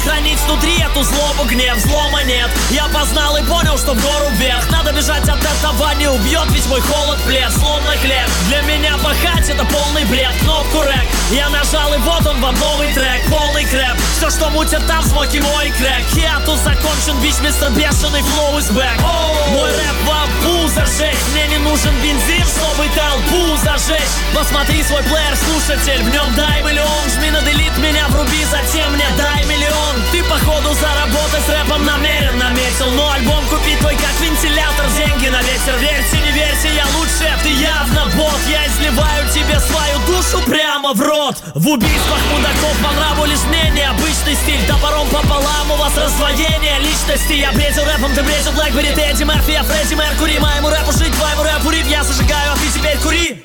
хранить внутри эту злобу, гнев, взлома нет. Я познал и понял, что в гору вверх. Надо бежать от этого, не убьет, ведь мой холод плед, словно хлеб. Для меня пахать это полный бред. Кнопку рэк я нажал, и вот он вам новый трек. Полный крэп, все, что мутят там, звуки мой крэк. Хиатус закончен, бич, мистер бешеный, флоу is back. Мой рэп вам пузо жечь. Мне не нужен бензин, чтобы толпу зажечь. Посмотри свой плеер, слушатель, в нем дай миллион. Жми на делит, меня вруби, затем мне дай миллион. Ты походу заработать с рэпом намерен наметил. Но альбом купить твой как вентилятор, деньги на ветер. Верьте, не верьте, я лучше, ты явно бот. Я изливаю тебе свою душу прямо в рот. В убийствах мудаков по нраву лишь мне необычный стиль. Топором пополам у вас раздвоение личности. Я бредил рэпом, ты бредил Блэкбери, ты Эдди Мерфи, я Фредди Меркури. Моему рэпу жить, твоему рэпу рип, я зажигаю, а ты теперь кури.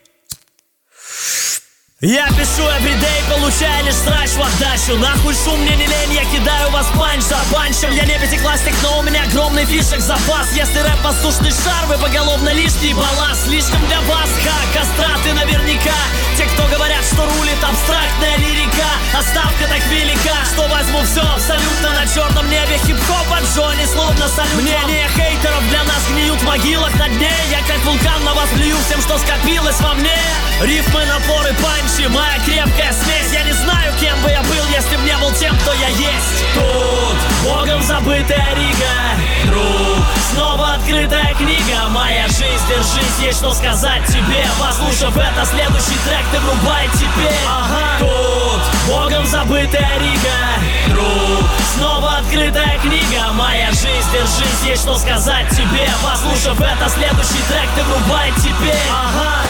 Я пишу everyday, получая лишь срач в отдачу. Нахуй шум, мне не лень, я кидаю вас панч за панчем. Я не пятиклассник, но у меня огромный фишек запас. Если рэп воздушный шар, вы поголовно лишний балласт. Слишком для вас, кастраты наверняка. Те, кто говорят, что рулит абстрактная лирика. Оставка так велика, что возьму все абсолютно на черном небе. Хип-хоп от Джонни, словно салют. Мнения хейтеров для нас гниют в могилах на дне. Я как вулкан на вас плюю всем, что скопилось во мне. Рифмы, напоры, панчи, моя крепкая смесь. Я не знаю, кем бы я был, если б не был тем, кто я есть. Тут богом забытая Рига, друг, снова открытая книга. Моя жизнь, держись, есть что сказать тебе. Послушав это, следующий трек ты врубай теперь. Тут богом забытая Рига, друг, снова открытая книга. Моя жизнь, держись, есть что сказать тебе. Послушав это, следующий трек ты врубай теперь.